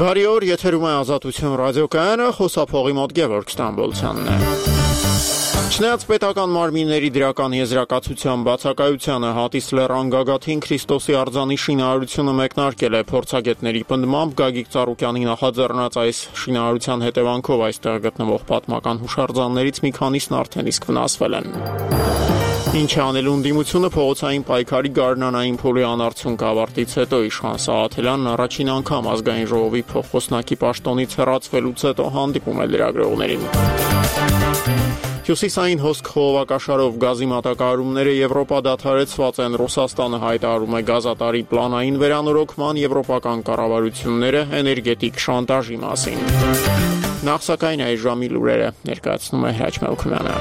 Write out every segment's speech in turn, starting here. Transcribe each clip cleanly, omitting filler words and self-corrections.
Բարի օր, եթերում է Ազատություն ռադիոկայանը, խոսափողի մոտ Գևորգ Ստամբոլցյանն է։ Չնայած պետական մարմինների դրական եզրակացության բացակայությանը Հատիս լեռան գագաթին Քրիստոսի արձանի շինարարությունը մեկնարկել է փորձագետների պնդմամբ Գագիկ Ծառուկյանի նախաձեռնած այս շինարարության հետևանքով այստեղ գտնվող պատմական հուշարձաններից մի քանիսն արդեն իսկ վնասվել են։ Ինչ անելու ընդդիմությունը փողոցային պայքարի գարնանային փուլի անարդյունք ավարտից հետո Իշխան Սաղաթելյանն առաջին անգամ ազգային ժողովի փոխոսնակի պաշտոնից հեռացվելուց հետո հանդիպում է լրագրողներին։ Հյուսիսային հոսք խողովակաշարով գազի մատակարարումները Եվրոպա դադարեցված են, Ռուսաստանը հայտարարում է գազատարի պլանային վերանորոգման, եվրոպական կառավարությունները էներգետիկ շանտաժի մասին։ Նախ սակայն այս ժամի լուրերը ներկայացնում է Հրաչ Մելքումյանը։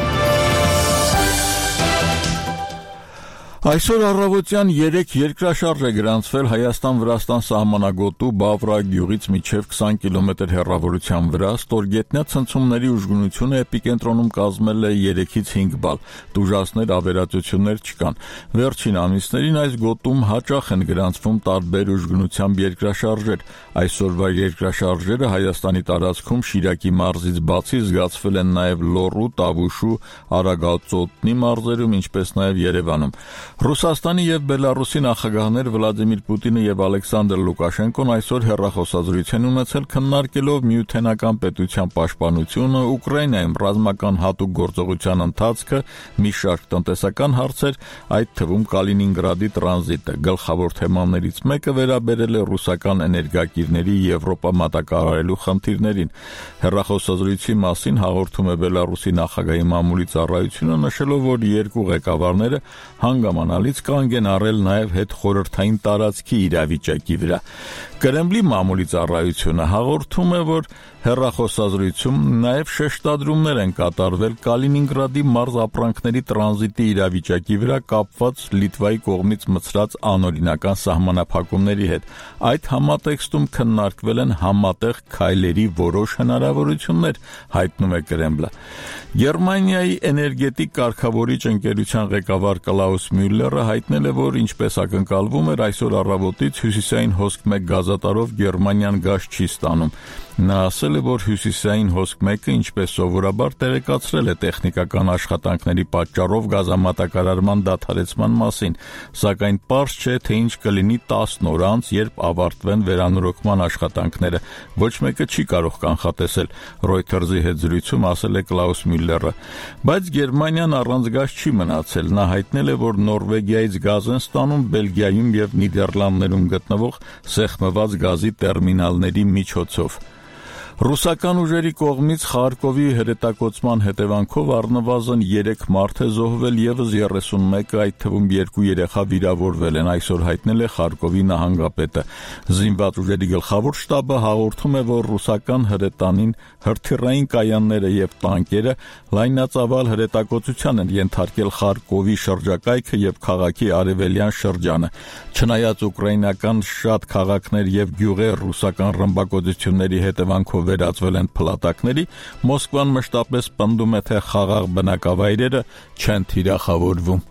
Այսօր առավոտյան 3 երկրաշարժ է գրանցվել Հայաստան-Վրաստան սահմանագոտու Բավրա գյուղից մինչև 20 կիլոմետր հեռավորության վրա, ստորգետնյա ցնցումների ուժգնությունը էպիկենտրոնում կազմել է 3-ից 5 բալ, տուժածներ ավերածություններ չկան։ Վերջին ամիսներին այս գոտում հաճախ են գրանցվում տարբեր ուժգնությամբ երկրաշարժեր։ Այսօրվա երկրաշարժերը Հայաստանի տարածքում Շիրակի մարզից բացի զգացվել են նաև Լոռու, Տավուշու, Արագածոտնի մարզերում, ինչպես նաև Երևանում։ Ռուսաստանի եւ Բելարուսի նախագահներ Վլադիմիր Պուտինը եւ Ալեքսանդր Լուկաշենկոն այսօր հեռախոսազրույց են ունեցել քննարկելով միութենական պետության պաշտպանությունը, Ուկրաինայում ռազմական հատուկ գործողության ընթացքը, մի շարք տնտեսական հարցեր, այդ թվում Կալինինգրադի տրանզիտը։ Գլխավոր թեմաներից մեկը վերաբերել է ռուսական էներգակիրների Եվրոպա մատակարարելու խնդիրներին։ Հեռախոսազրույցի մասին հաղորդում է Բելարուսի նախագահի մամուլի ծառայությունը, նշելով, որ երկու ղեկավարները հանգամանալից կանգ են առել նաև հետխորհրդային տարածքի իրավիճակի վրա։ Կրեմլի մամուլի ծառայությունը հաղորդում է, որ հեռախոսազրույցում նաև շեշտադրումներ են կատարվել Կալինինգրադի մարզապրանքների տրանզիտի իրավիճակի վրա կապված Լիտվայի կողմից մցրած անօրինական սահմանափակումների հետ։ Այդ համատեքստում քննարկվել են համատեղ քայլերի որոշ հնարավորություններ, հայտնում է Կրեմլը։ Գերմանիայի էներգետիկ կարգավորիչ ընկերության ղեկավար Կլաուս Մյուլլերը հայտնել է, որ ինչպես ակնկալվում էր, այսօր առավոտից հյուսիսային հոսք 1 գազատարով Գերմանիան գազ չի ստանում։ Նա ասել է, որ հյուսիսային հոսք 1-ը, ինչպես սովորաբար, տեղեկացրել է տեխնիկական աշխատանքների պատճառով գազամատակարարման դադարեցման մասին, սակայն պարզ չէ, թե ինչ կլինի 10 օր անց, երբ ավարտվեն վերանորոգման աշխատանքները։ Ոչ մեկը չի կարող կանխատեսել, Reuters-ի հետ զրույցում ասել է Կլաուս Մյուլլերը։ Բայց Գերմանիան առանց գազ չի մնացել։ Նա հայտնել է, որ Նորվեգիայից գազ են ստանում Բելգիայում եւ Նիդերլանդներում գտնվող սեղմված գազի տերմինալների միջոցով։ Ռուսական ուժերի կողմից Խարկովի հրետակոծման հետևանքով առնվազն 3 մարդ է զոհվել, ևս 31-ը, այդ թվում 2 երեխա վիրավորվել են, այսօր հայտնել է Խարկովի նահանգապետը։ Զինված ուժերի գլխավոր շտաբը հաղորդում է, որ ռուսական հրետանին հրթիռային կայանները եւ տանկերը լայնածավալ հրետակոծության են ենթարկել Խարկովի շրջակայքը եւ քաղաքի արևելյան շրջանը։ Չնայած ուկրաինական շատ քաղաքներ եւ գյուղեր ռուսական ռմբակոծությունների հետևանքով վերածվել են փլատակների, Մոսկվան մշտապես պնդում է, թե խաղաղ բնակավայրերը չեն թիրախավորվում։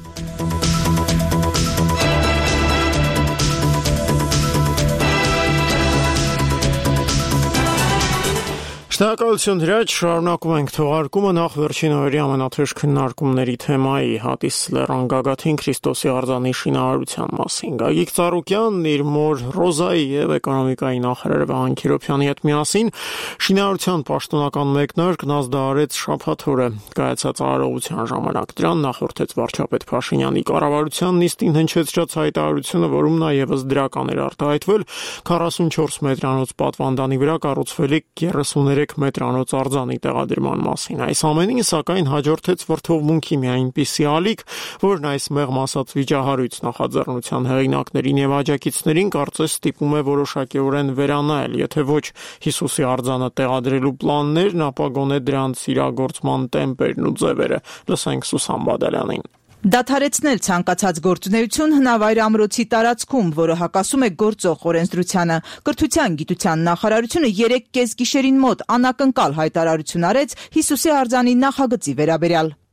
Շնորհակալություն Հրաչ, շարունակում ենք թողարկումը նախ վերջին օրերի ամենաթեժ քննարկումների թեմայի Հատիս լեռան գագաթին Քրիստոսի արձանի շինարարության մասին։ Գագիկ Ծառուկյանն իր մոր Ռոզայի եւ էկոնոմիկայի նախարար Վահան Քիրոփյանի հետ միասին շինարարության պաշտոնական մեկնարկն ազդարարեց շաբաթ օրը կայացած արարողության ժամանակ։ Դրան նախորդեց վարչապետ Փաշինյանի կառավարության նիստին հնչեցրած հայտարարությունը, որում նա եւս դրական էր արտահայտվել 44 մետրանոց պատվանդանի վրա կառուցվելիք 33 մետրանոց արձանի տեղադրման մասին։ Այս ամենին սակայն հաջորդեց վրդովմունքի մի այնպիսի ալիք, որն այս մեղմ ասած վիճահարույց նախաձեռնության հեղինակներին եւ աջակիցներին կարծես ստիպում է որոշակիորեն վերանայել, եթե ոչ Հիսուսի արձանը տեղադրելու պլաններն, ապա գոնե դրանց իրագործման տեմպերն ու ձևերը։ Լսենք Սուսան Բադալյանին։ Դադարեցնել ցանկացած գործունեություն հնավայր ամրոցի տարածքում, որը հակասում է գործող օրենսդրությանը։ Կրթության գիտության նախարարությունը 3 կես գիշերին մոտ անակնկալ հայտարարություն արեց Հիսուսի արձանի նախագծի վերաբերյալ։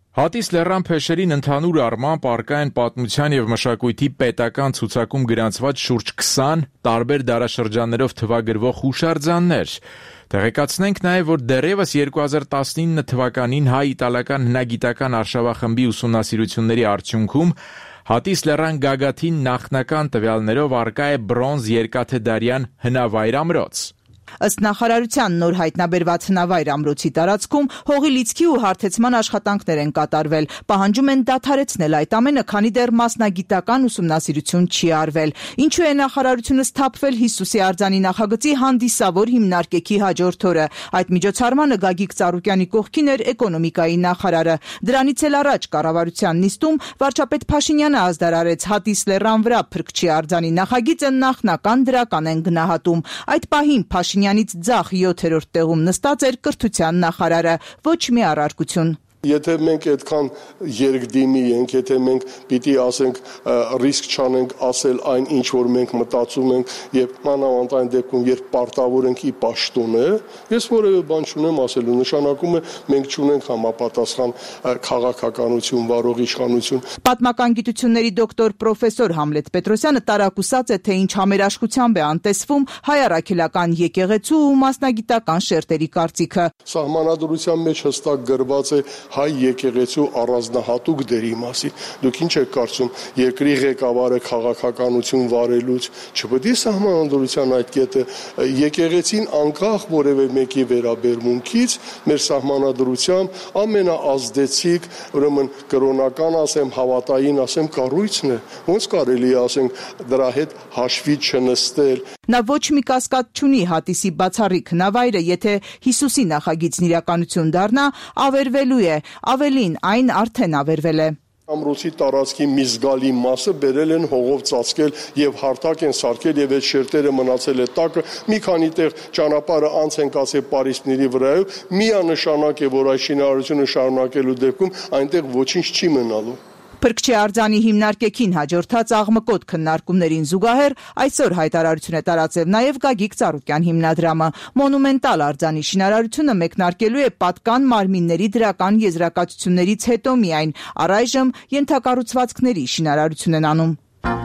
Հատիս լեռան փեշերին ընդհանուր առմամբ առկա են պատմության եւ մշակույթի պետական ցուցակում գրանցված շուրջ 20 տարբեր դարաշրջաններով թվագրվող հուշարձաններ։ Տեղեկացնենք նաև, որ դեռևս 2019 թվականին հայ-իտալական հնագիտական արշավախմբի ուսումնասիրությունների արդյունքում Հատիս լեռան գագաթին նախնական տվյալներով առկա է բրոնզ երկաթեդարյան հնավայր ամրոց։ Ըստ նախարարության նոր հայտնաբերված հնավայր ամրոցի տարածքում հողի լիցքի ու հարթեցման աշխատանքներ են կատարվել, պահանջում են դադարեցնել այդ ամենը, քանի դեռ մասնագիտական ուսումնասիրություն չի արվել։ Ինչու է նախարարությունը սթափվել Հիսուսի արձանի նախագծի հանդիսավոր հիմնարկեքի հաջորդ օրը։ Այդ միջոցառմանը Գագիկ Ծառուկյանի կողքին էր էկոնոմիկայի նախարարը։ Դրանից էլ առաջ կառավարության նիստում վարչապետ Փաշինյանը ազդարարեց Հատիս լեռան վրա Փրկչի արձանի նախագիծը նախնական դրական են գնահատում։ Այդ պահին Փաշինյանից ձախ 7-րդ տեղում նստած էր կրթության նախարարը, ոչ մի առարկություն։ Եթե մենք այդքան երկդիմի ենք, եթե մենք պիտի ասենք ռիսկ չանենք ասել այն, ինչ որ մենք մտածում ենք եւ մանավանդ այն դեպքում, երբ պարտավոր ենք ի պաշտոն է, ես որևէ բան չունեմ ասելու, նշանակում է մենք չունենք համապատասխան քաղաքականություն, վարող իշխանություն։ Պատմական գիտությունների դոկտոր պրոֆեսոր Համլետ Պետրոսյանը տարակուսած է, թե ինչ համերաշխությամբ է անտեսվում հայ առաքելական եկեղեցու ու մասնագիտական շերտերի կարծիքը։ Սահմանադրության մեջ հստակ գրված է հայ եկեղեցու առանձնահատուկ դերի մասին։ Դուք ինչ եք կարծում, երկրի ղեկավարը քաղաքականություն վարելուց չպետք է սահմանադրության այդ կետը եկեղեցին անկախ որևէ մեկի վերաբերմունքից մեր սահմանադրությամբ ամենաազդեցիկ, ուրեմն կրոնական ասեմ, հավատային ասեմ, կառույցն է։ Ոնց կարելի է ասենք դրա հետ հաշվի չնստել։ Նա ոչ մի կասկած չունի Հատիսի բացառիկ հնավայրը, եթե Հիսուսի նախագիծն իրականություն դառնա, ավերվելու է, ավելին այն արդեն ավերվել է։ Ամրոցի տարածքի մի զգալի մասը բերել են հողով ծածկել եւ հարթակ են սարքել եւ այդ շերտերը մնացել է տակը, մի քանի տեղ ճանապարհը անց են կացել պարիսպների վրայով, միանշանակ է, որ այս շինարարությունը շարունակելու դեպքում այնտեղ ոչինչ չի մնալու։ Փրկչի արձանի հիմնարկեքին հաջորդած աղմկոտ քննարկումներին զուգահեռ այսօր հայտարարություն է տարածել նաև Գագիկ Ծառուկյան հիմնադրամը։ Մոնումենտալ արձանի շինարարությունը մեկնարկելու է պատկան մարմինների դրական եզրակացություններից հետո միայն, առայժմ ենթակառուցվածքների շինարարություն են անում։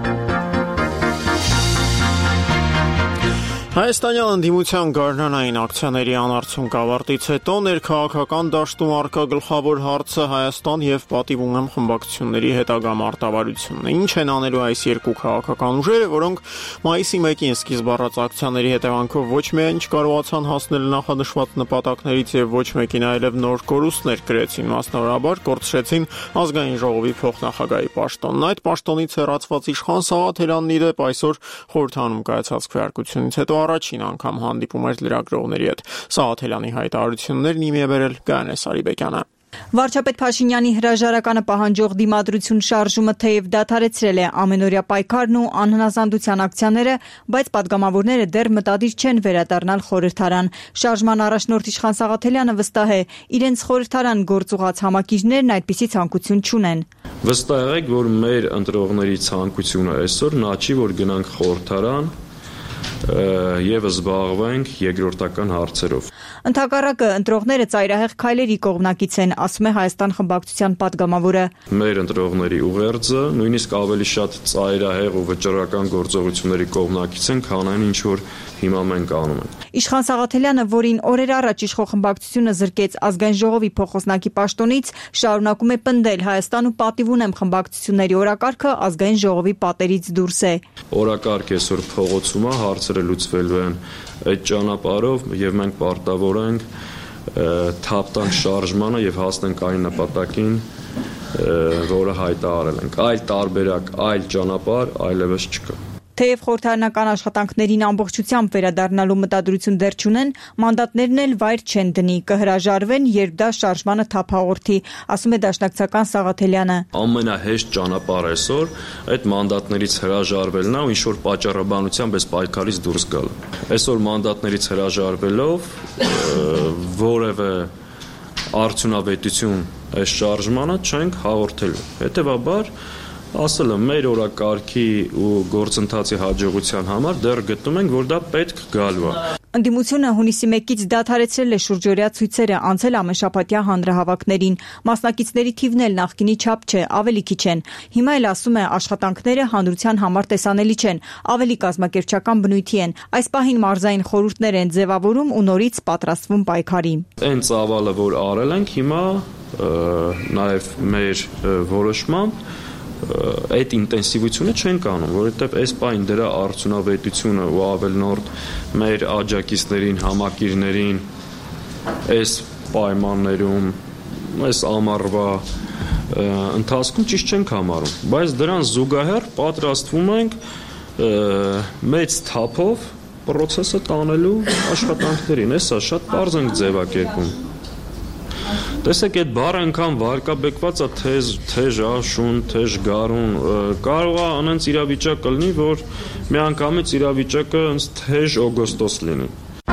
Հայաստանյան ընդդիմության գարնանային ակցիաների անարդյունք ավարտից հետո ներքաղաքական դաշտում առկա գլխավոր հարցը Հայաստան եւ պատիվ ունեմ խմբակցությունների հետագա մարտավարությունն է։ Ինչ են անելու այս երկու քաղաքական ուժերը, որոնք մայիսի 1-ին սկիզբ առած ակցիաների հետևանքով ոչ միայն չկարողացան հասնել նախանշված նպատակներից եւ ոչ մեկին այլև նոր կորուստներ կրեցին, մասնավորաբար կորցրեցին ազգային ժողովի փոխնախագահի պաշտոնն։ Այդ պաշտոնից հեռացված իշխան Սաղաթելյանն ի դեպ այսօր խորհրդանում կայացած քվեարկությունից հետո առաջին անգամ հանդիպում էր լրագրողների հետ։ Սաղաթելյանի հայտարարություններն իմի է բերել Գայանե Սարիբեկյանը։ Վարչապետ Փաշինյանի հրաժարականը պահանջող դիմադրություն շարժումը թեև դադարեցրել է ամենօրյա պայքարն ու անհնազանդության ակցիաները, բայց падգամավորները դեռ մտադիր չեն վերադառնալ խորհրդարան։ Շարժման առաջնորդ Իշխան Սաղաթելյանը վստահ է, իրենց խորհրդարան գործուղած համակիջներն այդպիսի ցանկություն չունեն։ Վստահ եք, որ մեր ընտրողների ցանկությունը այսօր նա չի, որ գնանք խորհրդարան եւ զբաղվենք երկրորդական հարցերով։ Ընդհակառակը ընտրողները ծայրահեղ քայլերի կողմնակից են, ասում է Հայաստան խմբակցության падգամավորը։ Մեր ընտրողների ուղերձը նույնիսկ ավելի շատ ծայրահեղ ու վճռական գործողությունների կողմնակից են, քան այն ինչ որ հիմա մենք անում ենք։ Իշխան Սաղաթելյանը, որին օրեր առաջ իշխող խմբակցությունը զրկեց ազգային ժողովի փոխոսնակի պաշտոնից, շարունակում է պնդել Հայաստան ու պատիվ ունեմ խմբակցությունների օրակարգը ազգային ժողովի պատերից դուրս է։ Օրակարգ այսօր փողոցում է, հարցերը լուծվելու են այդ ճանապարհով եւ մենք պարտավոր ենք թափ տանք շարժմանը եւ հասնենք այն նպատակին, որը հայտարարել ենք։ Այլ տարբերակ, այլ ճանապարհ այլևս չկա։ Թեև խորհրդարանական աշխատանքներին ամբողջությամբ վերադառնալու մտադրություն դեռ չունեն, մանդատներն էլ վայր չեն դնի, կհրաժարվեն, երբ դա շարժմանը թափ հաղորդի, ասում է դաշնակցական Սաղաթելյանը։ Ամենահեշտ ճանապարհը այսօր այդ մանդատներից հրաժարվելն է ու ինչ-որ պատճառաբանությամբ այս պայքարից դուրս գալը։ Այսօր մանդատներից հրաժարվելով որևէ արդյունավետություն այս շարժմանը չենք հաղորդելու։ Հետևաբար ասել եմ, մեր օրակարգի ու գործընթացի հաջողության համար դեռ գտնում ենք, որ դա պետք գալու է։ Ընդդիմությունը հունիսի 1-ից դադարեցրել է շուրջօրյա ցույցերը, անցել ամենաշաբաթյա հանրահավաքներին։ Մասնակիցների թիվն էլ նախկինի չափ չէ, ավելի քիչ են։ Հիմա էլ ասում է, աշխատանքները հանրության համար տեսանելի չեն, ավելի կազմակերպչական բնույթի են։ Այս պահին մարզային խորհուրդներ են ձևավորում ու նորից պատրաստվում պայքարի։ Այն ծավալը, որ արել ենք, հիմա նաև մեր որոշմամբ այդ ինտենսիվությունը չեն կանում, որովհետև այս պահին դրա արդյունավետությունը ու ավելնորդ մեր աջակիցներին, համակիրներին այս պայմաններում, այս ամառվա ընթացքում ճիշտ չենք համարում, բայց դրան զուգահեռ պատրաստվում ենք մեծ թափով պրոցեսը տանելու աշխատանքներին, այսա շատ պարզ ենք ձևակերպում։ Տեսեք, այդ բառը անգամ վարկաբեկված է թեժ աշուն, թեժ գարուն, կարող է անենց իրավիճակ կլինի, որ միանգամից իրավիճակը թեժ օգոստոս լինի։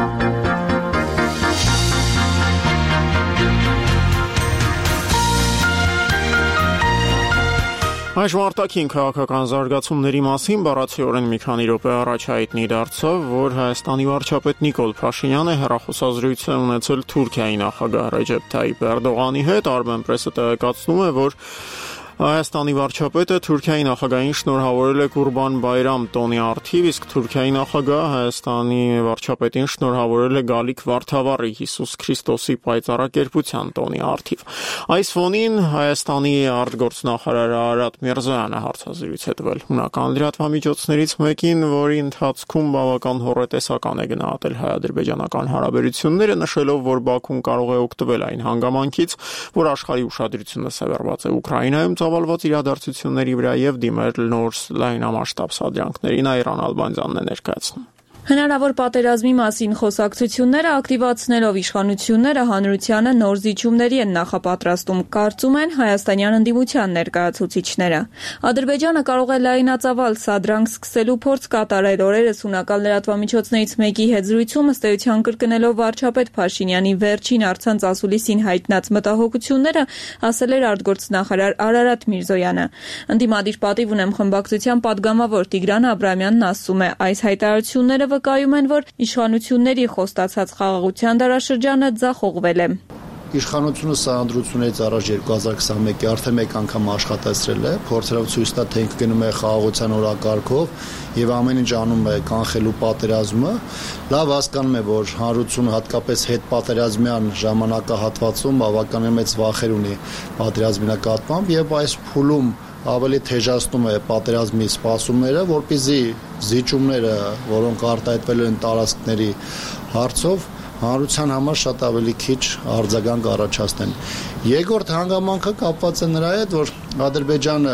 Այս արտաքին քաղաքական զարգացումների մասին բառացիորեն մի քանի րոպե առաջ հայտնի դարձավ, որ Հայաստանի վարչապետ Նիկոլ Փաշինյանը հեռախոսազրույց է ունեցել Թուրքիայի նախագահ Ռեջեփ Թայիփ Էրդողանի հետ։ Armen Press-ը տեղեկացնում է, որ Հայաստանի վարչապետը Թուրքիայի նախագահին շնորհավորել է Կուրբան Բայրամ տոնի առթիվ, իսկ Թուրքիայի նախագահը Հայաստանի վարչապետին շնորհավորել է Գալիք Վարդավառի Հիսուս Քրիստոսի պայծառակերպության տոնի առթիվ։ Այս ֆոնին Հայաստանի արտգործնախարար Արարատ Միրզոյանը հարցազրույց է տվել հունական լրատվամիջոցներից մեկին, որի ընթացքում բավական հոռետեսական է գնահատել հայ-ադրբեջանական հարաբերությունները, նշելով, որ Բաքուն կարող է օգտվել այն հանգամանքից, որ աշխարհի ուշադրությունը սևեռված է Ուկրաինայում ծավալված իրադարձությունների վրա եւ դիմել նոր լայնամասշտաբ սադրանքներին Այրան Ալբանդյանն է ներկայացնում։ Հնարավոր պատերազմի մասին խոսակցությունները ակտիվացնելով իշխանությունները հանրությանը նոր զիջումների են նախապատրաստում, կարծում են հայաստանյան ընդդիմության ներկայացուցիչները։ Ադրբեջանը կարող է լայնածավալ սադրանք սկսելու փորձ կատարել։ Օրերս հունական լրատվամիջոցներից մեկի հետ զրույցում ըստ էության կրկնելով վարչապետ Փաշինյանի վերջին առցանց ասուլիսին հայտնած մտահոգությունները, ասել էր արտգործնախարար Արարատ Միրզոյանը։ Ընդդիմադիր պատիվ ունեմ խմբակցության падգամավոր Տիգրան Աբրամյանն ասում է, այս հայտարարությունները վկայում են, որ իշխանությունների խոստացած խաղաղության դարաշրջանը ձախողվել է։ Իշխանությունը սահմանադրություններից առաջ 2021-ի արդեն մեկ անգամ աշխատացրել է, փորձելով ցույց տալ, թե ինքը գնում է խաղաղության օրակարգով եւ ամեն ինչ անում է կանխելու պատերազմը։ Լավ հասկանում է, որ հանրությունը հատկապես հետպատերազմյան ժամանակահատվածում բավականին մեծ վախեր ունի պատերազմի նկատմամբ եւ այս փուլում ավելի թեժացնում է պատերազմի սպասումները, որպեսզի զիջումները, որոնք արտահայտվել են տարածքների հարցով, հանրության համար շատ ավելի քիչ արձագանք առաջացնեն։ Երկրորդ հանգամանքը կապված է նրա հետ, որ Ադրբեջանը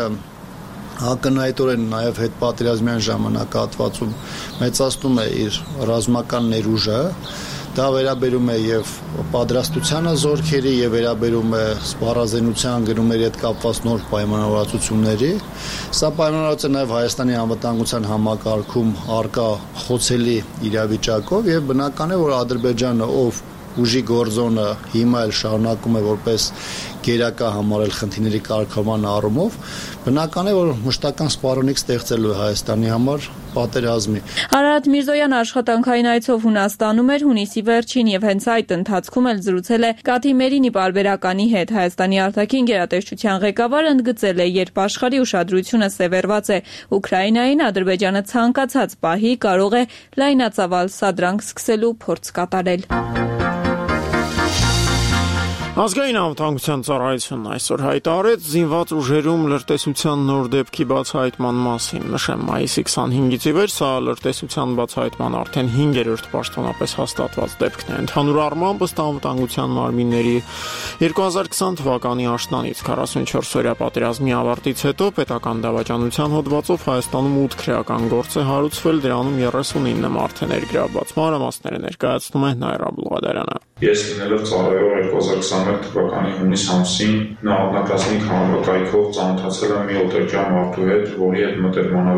ակնհայտորեն նաև հետպատերազմյան ժամանակահատվածում մեծացնում է իր ռազմական ներուժը։ Դա վերաբերում է եւ պատրաստությանը զորքերի եւ վերաբերում է սպառազինության գնումների հետ կապված նոր պայմանավորվածությունների։ Սա պայմանավորված է նաեւ Հայաստանի անվտանգության համակարգում արկա խոցելի իրավիճակով եւ բնական է, որ Ադրբեջանը, ով ուժի գործոնը հիմա էլ շարունակում է որպես գերակա համարել խնդիրների կարգավորման առումով, բնական է, որ մշտական սպառնալիք ստեղծելու է Հայաստանի համար պատերազմի։ Արարատ Միրզոյանը աշխատանքային այցով Հունաստանում էր հունիսի վերջին եւ հենց այդ ընթացքում էլ զրուցել է Կաթի Մերինի պարբերականի հետ։ Հայաստանի արտաքին գերատեսչության ղեկավարը ընդգծել է, երբ աշխարհի ուշադրությունը սևեռված է Ուկրաինային, Ադրբեջանը ցանկացած պահի կարող է լայնածավալ սադրանք սկսելու փորձ կատարել։ Ազգային անվտանգության ծառայությունն այսօր հայտարարեց զինված ուժերում լրտեսության նոր դեպքի բացահայտման մասին։ Նշեմ, մայիսի 25-ից ի վեր սա լրտեսության բացահայտման արդեն 5-րդ պաշտոնապես հաստատված դեպքն է։ Ընդհանուր առմամբ ըստ անվտանգության մարմինների 2020 թվականի աշնանից 44-օրյա պատերազմի ավարտից հետո պետական դավաճանության հոդվածով Հայաստանում 8 քրեական գործ է հարուցվել, դրանում 39 մարդ է ներգրավված։ Մանրամասները ներկայացնում է Նայրա Բլուղադարյանը։ Ես լինելով ծառայող 2021 թվականի հունիս ամսին նահատակազմի համակայքով ծանոթացել եմ մի օտարչյան մարդու հետ, որի հետ մտերմանալով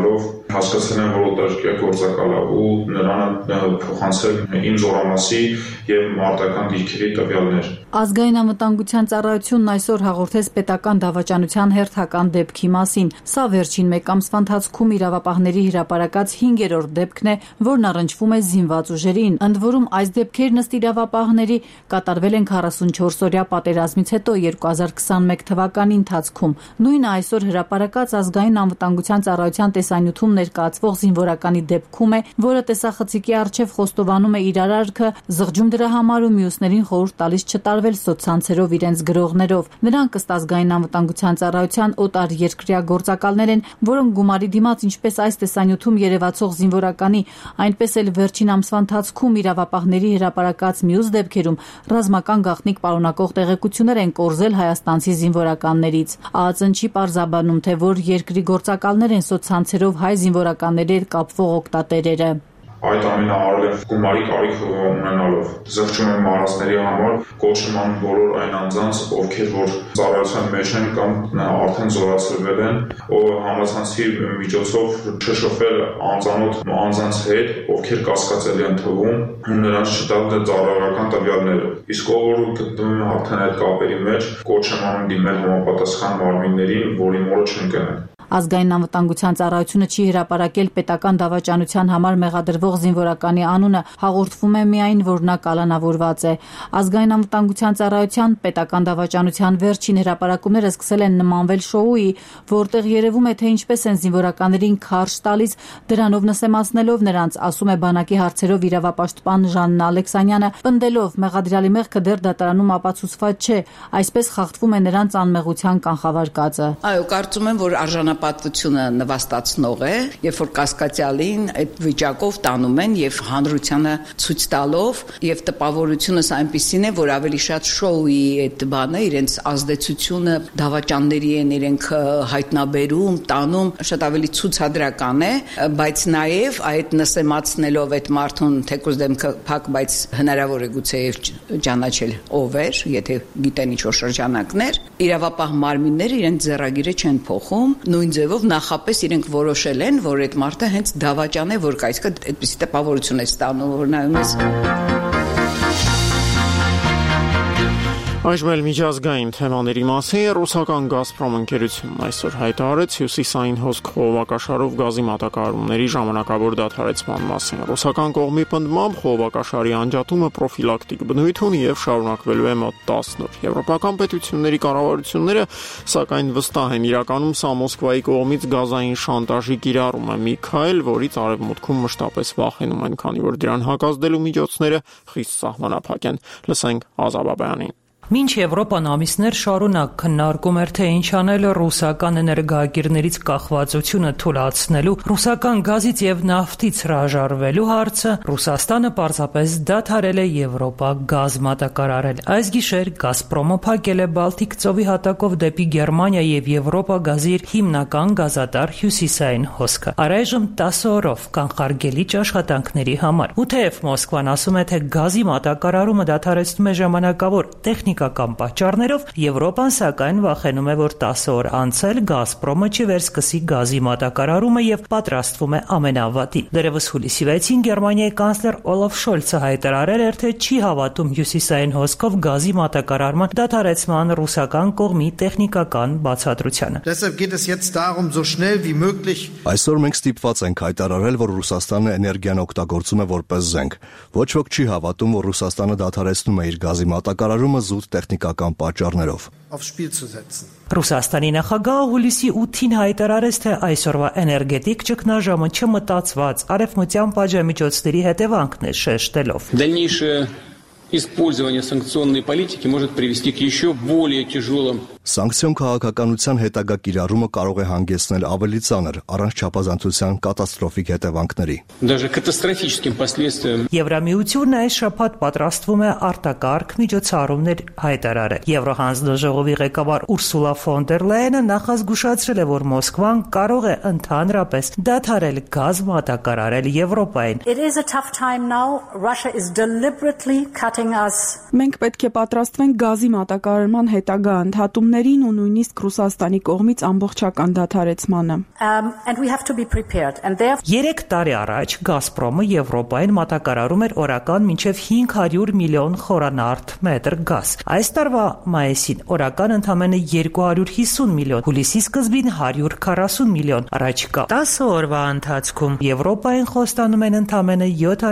Հասկացել եմ, որ օտարերկրյա գործակալ է ու նրան փոխանցել իմ զորամասի եւ մարտական դիրքերի տվյալներ։ Ազգային անվտանգության ծառայությունն այսօր հաղորդեց պետական դավաճանության հերթական դեպքի մասին։ Սա վերջին մեկ ամսվա ընթացքում իրավապահների հրապարակած 5-րդ դեպքն է, որն առնչվում է զինված ուժերին։ Ընդ որում այս դեպքերն ըստ իրավապահների կատարվել են 44-օրյա պատերազմից հետո 2021 թվականի ընթացքում։ Նույնը այսօր հրապարակած ազգային անվտանգության ծառայության տեսանյութում ներկայացվող զինվորականի դեպքում է, որը տեսախցիկի առջև խոստովանում է իր արարքը, զղջում դրա համար ու մյուսներին խորհուրդ տալիս չտարվել սոցցանցերով իրենց գրողներով։ Նրանք ըստ ազգային անվտանգության ծառայության օտար երկրյա գործակալներ են, որոնք գումարի դիմաց ինչպես այս տեսանյութում երևացող զինվորականի, այնպես էլ վերջին ամսվա ընթացքում իրավապահների հրապարակած մյուս դեպքերում ռազմական գաղտնիք պարունակող տեղեկություններ են կորզել հայաստանցի զինվորականներից։ ԱԱԾ-ն չի պարզաբանում, թե որ երկրի գործակալներ են սոցցանցերով հայ զինվորականների հետ կապվող օգտատերերը։ Այդ ամենը արել եմ գումարի կարիք ունենալով։ Զղջում եմ մարզների համար, կոչում եմ բոլոր այն անձանց, ովքեր որ ծառայության մեջ են կամ արդեն զորացրվել են, ով համացանցի միջոցով չշփվել անծանոթ անձանց հետ, ովքեր կասկածելի են թվում, ու նրանց չտալ ծառայական տվյալները։ Իսկ ով որ գտնվում է արդեն այդ կապերի մեջ, կոչ եմ անում դիմել համապատասխան մարմիններին, որի մորը չեն գնել։ Ազգային անվտանգության ծառայությունը չի հրապարակել պետական դավաճանության համար մեղադրվող զինվորականի անունը, հաղորդվում է միայն, որ նա կալանավորված է։ Ազգային անվտանգության ծառայության պետական դավաճանության վերջին հրապարակումները սկսել են նմանվել շոուի, որտեղ երևում է, թե ինչպես են զինվորականներին քարշ տալիս, դրանով նսեմացնելով նրանց, ասում է բանակի հարցերով իրավապաշտպան Ժաննա Ալեքսանյանը, պնդելով մեղադրյալի մեղքը դեռ դատարանում ապացուցված չէ, այսպես խախտվում է նրանց անմեղության կանխավարկածը։ Այո, կարծում եմ, որ պատվությունը նվաստացնող է, երբ որ կասկածյալին այդ վիճակով տանում են եւ հանրությանը ցույց տալով եւ տպավորությունս այնպիսին է, որ ավելի շատ շոուի այդ բանը, իրենց ազդեցությունը դավաճանների են իրենք հայտնաբերում, տանում, շատ ավելի ցուցադրական է, բայց նաեւ այդ նսեմացնելով այդ մարդուն թեկուզ դեմքը փակ, բայց հնարավոր է գուցե ճանաչել ով էր, եթե գիտեն ինչ-որ շրջանակներ, իրավապահ մարմինները իրենց ձեռագիրը չեն փոխում, նույն ձևով նախապես իրենք որոշել են, որ այդ մարդը հենց դավաճան է, որ կայսկը այդպիսի տպավորություն է ստանում, որ նայում ես։ Այժմ էլ միջազգային թեմաների մասին ռուսական «Գազպրոմ» ընկերությունն այսօր հայտարարեց հյուսիսային հոսք խողովակաշարով գազի մատակարարումների ժամանակավոր դադարեցման մասին։ Ռուսական կողմի պնդմամբ խողովակաշարի անջատումը պրոֆիլակտիկ բնույթ ունի եւ շարունակվելու է մոտ 10 օր։ Եվրոպական պետությունների կառավարությունները սակայն վստահ են, իրականում սա Մոսկվայի կողմից գազային շանտաժի կիրառում է մի քայլ, որից արևմուտքում մշտապես վախենում են, քանի որ դրան հակազդելու միջոցները խիստ սահմանափակ են։ Լսենք Ազաբաբյանին։ Մինչ Եվրոպան ամիսներ շարունակ քննարկում էր, թե ինչ անել ռուսական էներգոակիրներից կախվածությունը թույլատնելու, ռուսական գազից եւ նավթից հրաժարվելու հարցը, Ռուսաստանը պարզապես դադարել է Եվրոպա գազ մատակարարել։ Այս գիշեր «Գազպրոմը» փակել է Բալտիկ ծովի հատակով դեպի Գերմանիա եւ Եվրոպա գազի իր հիմնական գազատար հյուսիսային հոսքը։ Առայժմ 10 օրով կանխարգելիչ աշխատանքների համար։ Ու թեև Մոսկվան ասում է, թե գազի մատակարարումը դադարեցնում է ժամանակավոր տեխնիկական պատճառներով, Եվրոպան սակայն վախենում է, որ 10 օր անցել «Գազպրոմը» չվերսկսի գազի մատակարարումը եւ պատրաստվում է ամենավատին։ Դեռևս հուլիսի 6-ին Գերմանիայի կանցլեր Օլաֆ Շոլցը հայտարարել էր, թե չի հավատում հյուսիսային հոսքով գազի մատակարարման դադարեցման ռուսական կողմի տեխնիկական բացատրությանը։ Այսօր մենք ստիպված ենք հայտարարել, որ Ռուսաստանը էներգիան օգտագործում է որպես զենք։ Ոչ ոք չի հավատում, որ Ռուսաստանը դադարեցնում է իր գազի մատակարարումը զուտ տեխնիկական պատճառներով։ Ռուսաստանի նախագահը հուլիսի 8-ին հայտարարեց, թե այսօրվա էներգետիկ ճգնաժամը չմտածված արևմտյան պատժամիջոցների հետևանքն է, շեշտելով. Использование санкционной политики может привести к еще более тяжелым. Սանկցիոն քաղաքականության հետագա կիրառումը կարող է հանգեցնել ավելի ծանր, առանց չափազանցության կատաստրոֆիկ հետևանքների։ Даже катастрофическим последствиям. Եվրամիությունն այս շաբաթ պատրաստվում է արտակարգ միջոցառումներ հայտարարել։ Եվրոհանձնաժողովի ղեկավար Ուրսուլա ֆոն դեր Լայենը նախազգուշացրել է, որ Մոսկվան կարող է ընդհանրապես դադարել գազ մատակարարել Եվրոպային։ It is a tough time now. Russia is deliberately cutting Մենք պետք է պատրաստվենք գազի մատակարարման հետագա ընդհատումներին ու նույնիսկ Ռուսաստանի կողմից ամբողջական դադարեցմանը։ 3 տարի առաջ Գազպրոմը Եվրոպային մատակարարում էր օրական մինչև 500 միլիոն խորանարդ մետր գազ։ Այս տարվա մայիսին օրական ընդամենը 250 միլիոն, հուլիսի սկզբին 140 միլիոն, առաջիկա 10 օրվա ընթացքում Եվրոպային խոստանում են ընդամենը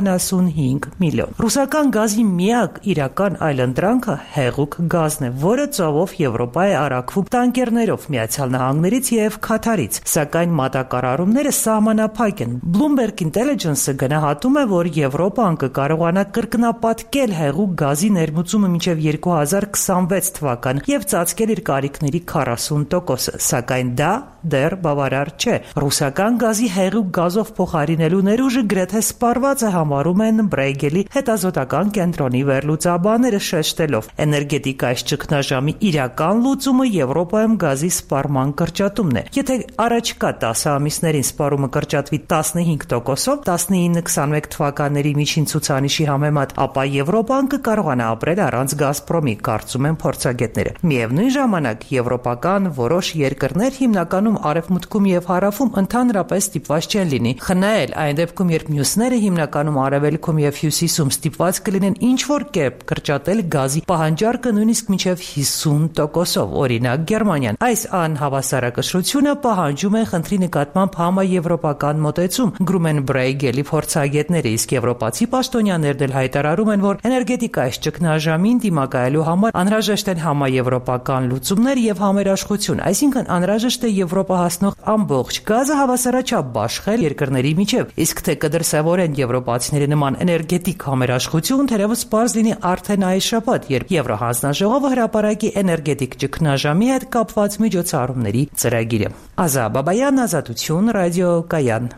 75 միլիոն։ Ռուսական գազի միակ իրական այլընտրանքը հեղուկ գազն է, որը ծովով Եվրոպա է առաքվում տանկերներով Միացյալ Նահանգներից եւ Քաթարից, սակայն մատակարարումները սահմանափակ են։ Bloomberg Intelligence-ը գնահատում է, որ Եվրոպան կկարողանա կրկնապատկել հեղուկ գազի ներմուծումը մինչև 2026 թվական եւ ծածկել իր կարիքների 40%, սակայն դա դեռ բավարար չէ։ Ռուսական գազի հեղուկ գազով փոխարինելու ներուժը գրեթե սպառված է, համարում են Բրեյգելի հետազոտական կենտրոնի վերլուծաբանները, շեշտելով էներգետիկայի ճգնաժամի իրական լուծումը Եվրոպայում գազի սպառման կրճատումն է։ Եթե առաջիկա 10 ամիսներին սպառումը կրճատվի 15%-ով 19-21 թվականների միջին ցուցանիշի համեմատ, ապա Եվրոպան կկարողանա ապրել առանց Գազպրոմի, կարծում են փորձագետները։ Միևնույն ժամանակ եվրոպական որոշ երկրներ, հիմնականում Արևմուտքում եւ Հարավում, ընդհանրապես ստիպված չեն լինի խնայել, այն դեպքում, երբ մյուսները հիմնականում Արևելքում եւ Հյուսիսում ստիպված կլինեն ինչ-որ կերպ կրճատել գազի պահանջարկը նույնիսկ մինչև 50%-ով, օրինակ Գերմանիան։ Այս անհավասարակշռությունը պահանջում է խնդրի նկատմամբ համաեվրոպական մոտեցում, գրում են Բրեյգելի փորձագետները, իսկ եվրոպացի պաշտոնյաներն էլ հայտարարում են, որ էներգետիկայի ճգնաժամին դիմակայելու համար անհրաժեշտ են համաեվրոպական լուծումներ եւ համերաշխություն, այսինքն անհրաժեշտ է Եվրոպա հասնող ամբողջ գազը հավասարաչափ բաշխել երկրների միջև, իսկ թե կդրսևորեն եվրոպացիների նման էներգետիկ համերաշխություն, թերևս պարզ լինի արդեն այս շաբաթ, երբ Եվրոհանձնաժողովը հրապարակի էներգետիկ ճգնաժամի հետ կապված միջոցառումների ծրագիրը։ Ազա Բաբայան, Ազատություն, Ռադիո Կայան։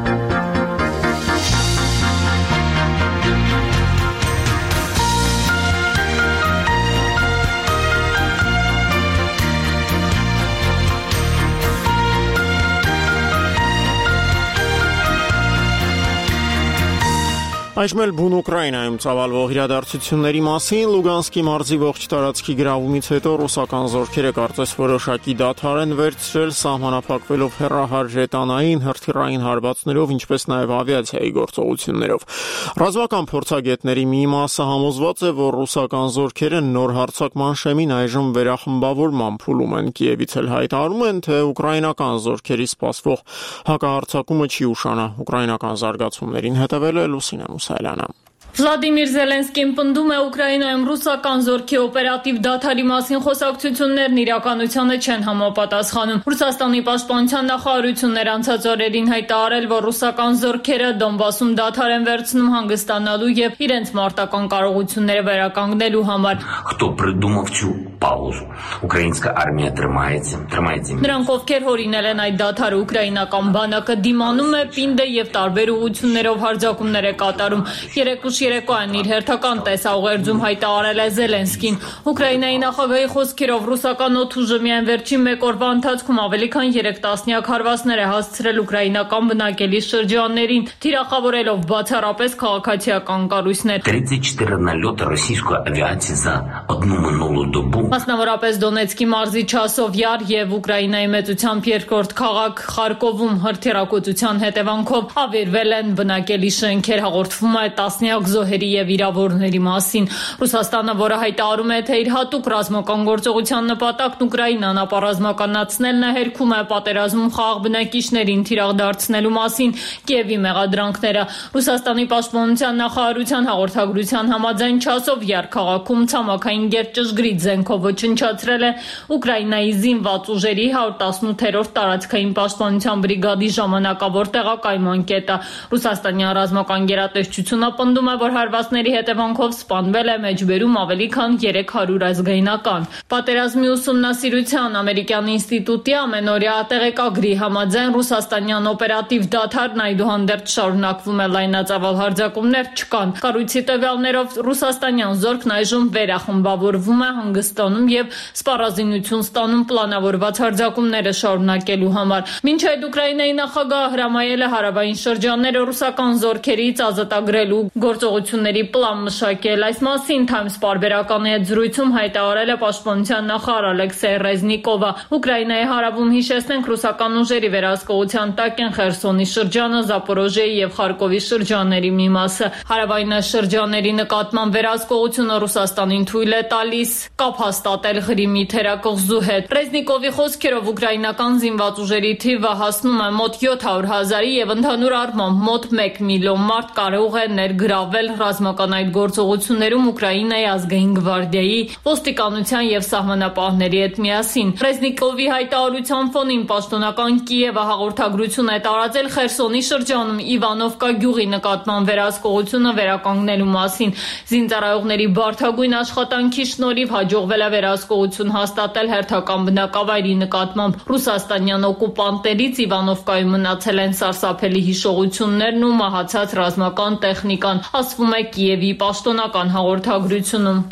Այժմ էլ բուն Ուկրաինայում ծավալվող իրադարձությունների մասին Լուգանսկի մարզի ողջ տարածքի գրավումից հետո ռուսական զորքերը կարծես որոշակի դադար են վերցրել, սահմանափակվելով հեռահար ժետանային, հրթիռային հարվածներով, ինչպես նաև ավիացիայի գործողություններով։ Ռազմական փորձագետների մի մասը համոզված է, որ ռուսական զորքերը նոր հարձակման շեմին այժմ վերախմբավորման փուլում են։ Կիևից էլ հայտարարում են, թե ուկրաինական զորքերի սպասվող հակահարձակումը չի ուշանա։ Ուկրաինական զարգացումներին հետևել է Լուսինե Մուսայելյանը։ Վլադիմիր Զելենսկին պնդում է Ուկրաինայում ռուսական զորքի օպերատիվ դադարի մասին խոսակցություններն իրականությանը չեն համապատասխանում։ Ռուսաստանի պաշտպանության նախարարությունն անցած օրերին հայտարարել, որ ռուսական զորքերը Դոնբասում դադար են վերցնում հանգստանալու եւ իրենց մարտական կարողությունները վերականգնելու համար։ Նրանք, ովքեր հորինել են այդ դադարը, ուկրաինական բանակը դիմանում է, պինդ է եւ տարբեր ուղղություններով հարձակումներ է կատարում։ Երեկոյան իր հերթական տեսաուղերձում հայտարարել է Զելենսկին։ Ուկրաինայի նախագահի խոսքերով ռուսական օդուժը միայն վերջին մեկ օրվա ընթացքում ավելի քան 3 տասնյակ հարվածներ է հասցրել ուկրաինական բնակելի շրջաններին, թիրախավորելով բացառապես քաղաքացիական կառույցներ։ 34 налета российской авиации за одну минулую добу. Մասնավորապես Դոնեցկի մարզի Չասովյար եւ Ուկրաինայի մեծությամբ երկրորդ քաղաք Խարկովում հրթիռակոծության հետևանքով ավերվել են բնակելի շենքեր, հաղորդվում է տասնյակ զոհերի եւ վիրավորների մասին։ Ռուսաստանը, որը հայտարարում է, թե իր հատուկ ռազմական գործողության նպատակն Ուկրաինան ապառազմականացնելն է, հերքում է պատերազմում խաղաղ բնակիչներին թիրախ դարձնելու մասին Կիևի մեղադրանքները։ Ռուսաստանի պաշտպանության նախարարության հաղորդագրության համաձայն Չասովյար քաղաքում ցամաքային գերտ ճշգրիտ զենքով ոչնչացրել է Ուկրաինայի զինված ուժերի 118-րդ տարածքային պաշտպանության բրիգադի ժամանակավոր տեղակայման կետը։ Ռուսաստանյան ռազմական գերատեսչությունը պնդում է, որ հարվածների հետևանքով սպանվել է մեջբերում ավելի քան 300 ազգայնական։ Պատերազմի ուսումնասիրության ամերիկյան ինստիտուտի ամենօրյա տեղեկագրի համաձայն ռուսաստանյան օպերատիվ դադարն այդուհանդերձ շարունակվում է, լայնածավալ հարձակումներ չկան։ Կառույցի տվյալներով ռուսաստանյան զորքն այժմ վերախմբավորվում է, հանգստանում եւ սպառազինություն ստանում պլանավորված հարձակումները շարունակելու համար։ Մինչ այդ Ուկրաինայի նախագահը հրամայել է հարավային շրջանները ռուսական զորքերից ազատագրելու գործողությունները գործողությունների պլան մշակել։ Այս մասին Times պարբերականի հետ զրույցում հայտարարել է պաշտպանության նախարար Ալեքսեյ Ռեզնիկովը։ Ուկրաինայի հարավում հիշեցնենք ռուսական ուժերի վերահսկողության տակ են Խերսոնի շրջանը, Զապորոժիեի եւ Խարկովի շրջանների մի մասը։ Հարավային շրջանների նկատմամբ վերահսկողությունը Ռուսաստանին թույլ է տալիս կապ հաստատել Ղրիմի թերակղզու հետ։ Ռեզնիկովի խոսքերով ուկրաինական զինված ուժերի թիվը հասնում է մոտ 700,000-ի եւ ընդհանուր առմամբ մոտ 1 միլիոն մարդ կարող է ներգրավել ռազմական այդ գործողություններում Ուկրաինայի ազգային գվարդիայի, ոստիկանության եւ սահմանապահների հետ միասին։ Ռեզնիկովի հայտարարության ֆոնին պաշտոնական Կիևը հաղորդագրություն է տարածել Խերսոնի շրջանում Իվանովկա գյուղի նկատմամբ վերահսկողությունը վերականգնելու մասին։ Զինծառայողների բարդագույն աշխատանքի շնորհիվ հաջողվել է վերահսկողություն հաստատել հերթական բնակավայրի նկատմամբ։ Ռուսաստանյան օկուպանտներից Իվանովկայում մնացել են սարսափելի հիշողություններն ու մահացած ռազմական տեխնիկան, ասվում է Կիևի պաշտոնական հաղորդագրությունում։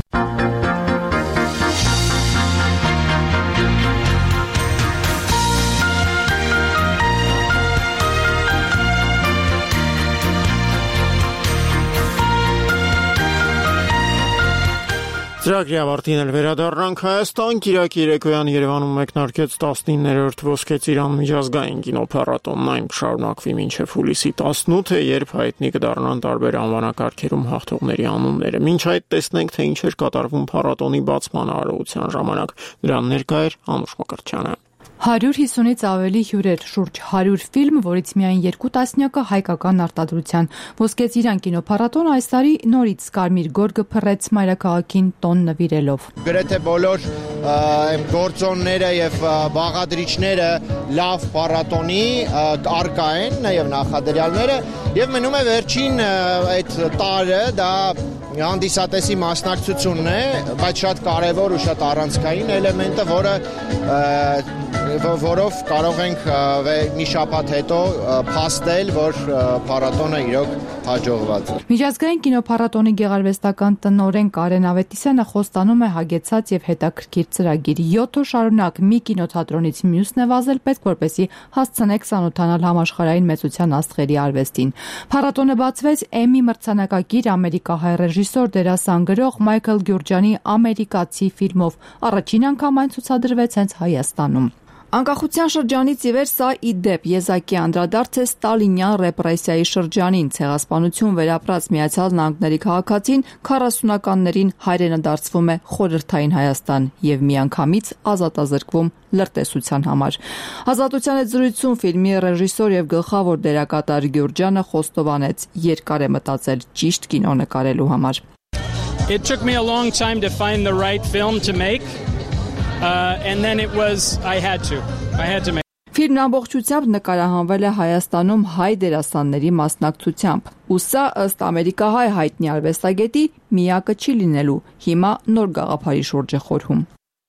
Ծրագրի ավարտին էլ վերադառնանք Հայաստան։ Կիրակի երեկոյան Երևանում մեկնարկեց 19-րդ Ոսկե ծիրան միջազգային կինոփառատոնն, այն կշարունակվի մինչև հուլիսի 18-ը, երբ հայտնի կդառնան տարբեր անվանակարգերում հաղթողների անունները։ Մինչ այդ տեսնենք, թե ինչ էր կատարվում փառատոնի բացման արարողության ժամանակ։ Դրան ներկա էր Անուշ Մկրտչյանը։ 150-ից ավելի հյուրեր, շուրջ 100 ֆիլմ, որից միայն 2 տասնյակը հայկական արտադրության։ Ոսկե ծիրան կինոփառատոնը այս տարի նորից Կարմիր գորգը փռեց մայրաքաղաքին տոն նվիրելով։ Գրեթե բոլոր գործոնները եւ բաղադրիչները լավ փառատոնի արկա են, նաեւ նախադրյալները, եւ մնում է վերջին այդ տարը դա հանդիսատեսի մասնակցությունն է, բայց շատ կարևոր ու շատ առանցքային էլեմենտը, որով կարող ենք մի շաբաթ հետո փաստել, որ փառատոնը իրոք հաջողված է։ Միջազգային կինոփառատոնի գեղարվեստական տնօրեն Կարեն Ավետիսյանը խոստանում է հագեցած եւ հետաքրքիր ծրագիր։ 7 օր շարունակ մի կինոթատրոնից մյուսն է վազել, պետք որպեսզի հասցնեք ծանոթանալ համաշխարհային մեծության աստղերի արվեստին։ Փառատոնը բացվեց Էմի մրցանակակիր ամերիկահայ ռեժիսոր դերասան գրող Մայքլ Գյուրջյանի ամերիկացի ֆիլմով։ Առաջին անգամ այն ցուցադրվեց հենց Հայաստանում։ Անկախության շրջանից ի վեր սա ի դեպ եզակի անդրադարձ է ստալինյան ռեպրեսիայի շրջանին։ Ցեղասպանություն վերապրած Միացյալ Նահանգների քաղաքացին 40-ականներին հայրենադարձվում է խորհրդային Հայաստան եւ միանգամից ազատազրկվում լրտեսության համար։ Ազատության հետ զրույցում ֆիլմի ռեժիսոր եւ գլխավոր դերակատար Գյուրջյանը խոստովանեց՝ երկար է մտածել ճիշտ կինո նկարելու համար։ It took me a long time to find the right film to make. And then it was I had to make. Ֆիլմն ամբողջությամբ նկարահանվել է Հայաստանում հայ դերասանների մասնակցությամբ։ Ու սա ըստ ամերիկահայ հայտնի արվեստագետի միակը չի լինելու։ Հիմա նոր գաղափարի շուրջ է խորհում։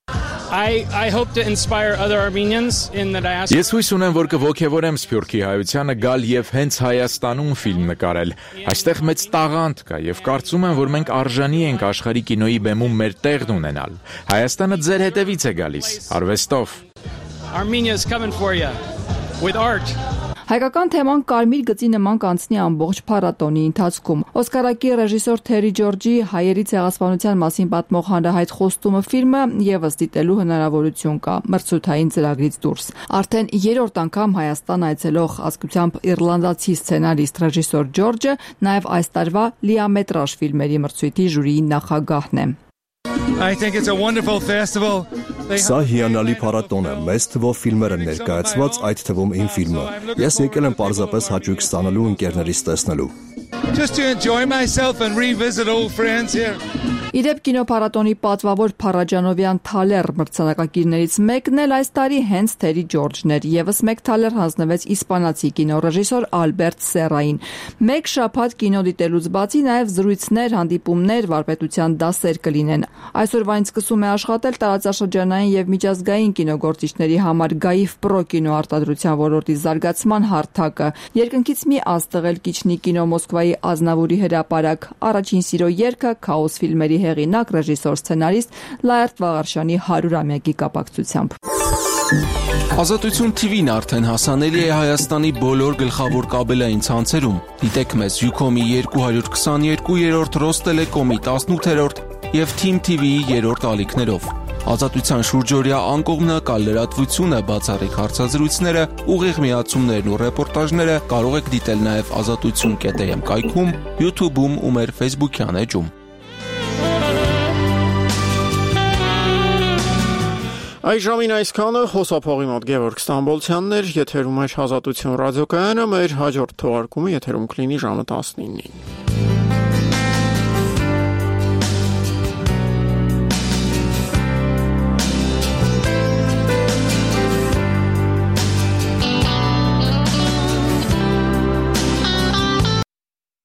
I hope to inspire other Armenians in the diaspora. Ես հույս ունեմ, որ կողքեվորեմ Սփյուռքի հայությանը գալ եւ հենց Հայաստանում ֆիլմ նկարել։ Այստեղ մեծ տաղանդ կա եւ կարծում եմ, որ մենք արժանի ենք աշխարհի կինոյի բեմում մեր տեղն ունենալ։ Հայաստանը ձեր հետևից է գալիս, արվեստով։ Armenia is coming for you with art. Հայկական թեման կարմիր գծի նման կանցնի ամբողջ փառատոնի ընթացքում։ Օսկարակի ռեժիսոր Թերի Ջորջի հայերի ցեղասպանության մասին պատմող հանրահայտ խոստումը ֆիլմը եւս դիտելու հնարավորություն կա մրցութային ծրագրից դուրս։ Արդեն 3-րդ անգամ Հայաստան այցելող ազգությամբ իռլանդացի սցենարիստ ռեժիսոր Ջորջը նաեւ այս տարվա լիամետրաժ ֆիլմերի մրցույթի ժյուրիի նախագահն է։ I think it's a wonderful festival. Սա հիանալի փառատոն է, մեծ թվով ֆիլմեր են ներկայացված, այդ թվում իմ ֆիլմը։ Ես եկել եմ պարզապես հաճույք ստանալու ընկերներիս տեսնելու։ Just to enjoy myself and revisit old friends here. Իդեպ կինոփառատոնի պատվավոր Փարաջանովյան թալեր մրցանակակիրներից մեկն էլ այս տարի հենց Թերի Ջորջն էր։ Եվս մեկ թալեր հանձնվեց իսպանացի կինոռեժիսոր Ալբերտ Սերային։ Մեկ շաբաթ կինո դիտելուց բացի նաև զրույցներ, հանդիպումներ, վարպետության դասեր կլինեն։ Այսօրվանից սկսում է աշխատել տարածաշրջանային եւ միջազգային կինոգործիչների համար Գաիվ Պրո կինոարտադրության ոլորտի զարգացման հարթակը։ Երկնքից մի աստղ էլ կիչնի կինո Մոսկվայի Ազնավուրի հրապարակ։ Առաջին սիրո երգը Քաոս ֆիլմերի հեղինակ ռեժիսոր սցենարիստ Լայարդ Վաղարշյանի 100-ամյակի կապակցությամբ։ Ազատություն TV-ն արդեն հասանելի է Հայաստանի բոլոր գլխավոր կաբելային ցանցերում։ Դիտեք մեզ Ucom-ի 222-րդ, Ռոստելեկոմի 18-րդ եւ Team TV-ի 3-րդ ալիքներով։ Ազատության շուրջօրյա անկողմնակալ լրատվությունը, բացառիկ հարցազրույցները, ուղիղ միացումներն ու ռեպորտաժները կարող եք դիտել նաեւ azatutsun.am կայքում, YouTube-ում ու մեր Facebook-յան էջում։ Այժմին այսքանը խոսափողի մոտ Գևորգ Ստամբոլցյանն էր, եթերում էր Ազատություն ռադիոկայանը, մեր հաջորդ թողարկումը եթերում կլինի ժամը 19-ին։